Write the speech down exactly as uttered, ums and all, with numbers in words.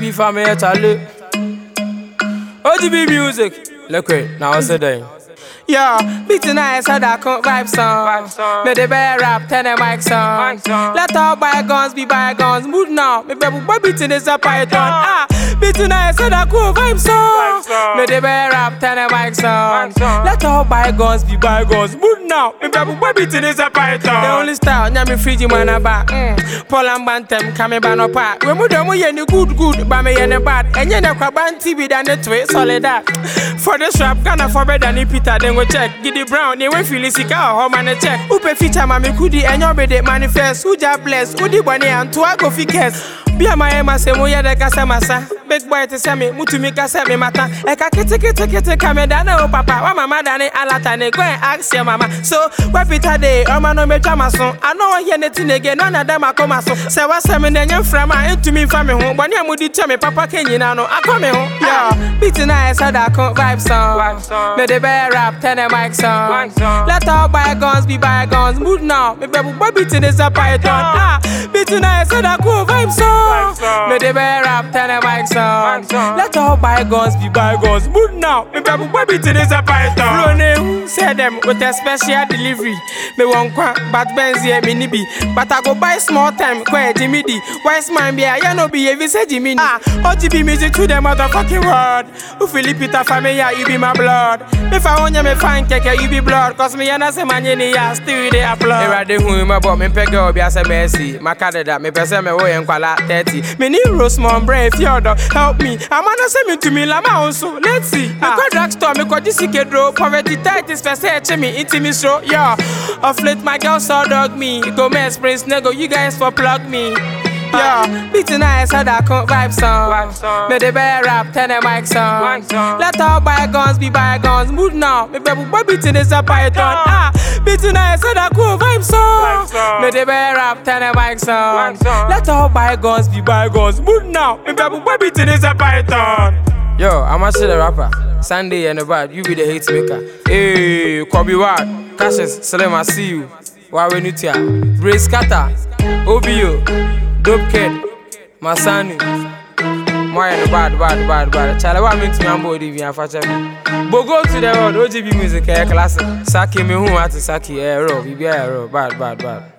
B family, Charlie. O G B music. Look it, now what's it doing? Yo, beating nice, how that come vibe song. Me the bear rap, tell the mic song. Let all bygones be bygones. Mood now, me baby boy beating is a python. Ah, beating nice, how that cool vibe song. Me the bear rap, tell the mic song. Let all bygones be bygones. Mood now, me baby boy beating is a python. The only style, nyami free man about. Paul and Bantam, coming by no part. We mood mo yen good good, but me yen bad. And yen a craban T V than the twist, solid that. For the strap, gonna for better than Peter, then we check. Giddy Brown, they went feel sick out, how man a check. Upe feature, mammy, could and your bed manifest. Who ja bless, who the bunny and two go figures. Be my emma, say, Moya de Casamasa. Big boy to send me, Mutumika send me matter. Eka kete kete kete kame dana o papa. Wa mama dane alatane, go and ask your mama. So, what Peter day, or man no me chamason. I know I hear anything again, none of them are come so. Say, what's a man then from my into me family home. When you would tell me, Papa Kenny, no, I come home. Yeah, beating nice, how that come vibe song. Me the bear rap, tell the mic song. Let all bygones be bygones. Mood now, me baby boy beating is a python. Ah, beating nice, how that cool vibe song. Me the bear rap, tell the mic song. Let all bygones be bygones. Mood now, me baby boy beating is a python. Flow name, say them with a special delivery. Me won't quack, but Benz here me nibi. But I go buy small time, quite Jimmy D. Wise man be a ya no be if say Jimmy. Ah, O G B music to the motherfucking world. Who Philip Peter family, you be my blood. If I want you me fine keke, you be blood. Cause me and I say man, you need ya still they applaud. Era de hu me but me peg up ya say mercy. My candidate me person me way en kwala thirty. Me need roast mon brain if you dog help me. I'm gonna send me to me lama also. Let's see. Me go drugstore, me go G C K draw. Poverty tight is first say me into me show. Yeah, of late my girl saw dog me. Go mess prince nego, you guys for plug me. Yeah, beating nice, how that come vibe song. Me the bear rap, tell the mic song. Let all bygones be bygones. Mood now, me baby boy beating is a python. Ah, beating nice, how that cool vibe song. Me the bear rap, tell the mic song. Let all bygones be bygones. Mood now, me baby boy beating is a python. Yo, I'm actually the rapper. Sunday and the bad, you be the hate maker. Hey, Kobe Ward, Cassius, Salem, I see you. Wawenutia, Brace Kata, O B O, Dope Kid, Masani. Why the bad, bad, bad, bad. Charlie, what makes me on board if you are fat? But go to the world, O G B music, classic. Saki me who at Saki, eh, row, be a row, bad, bad, bad.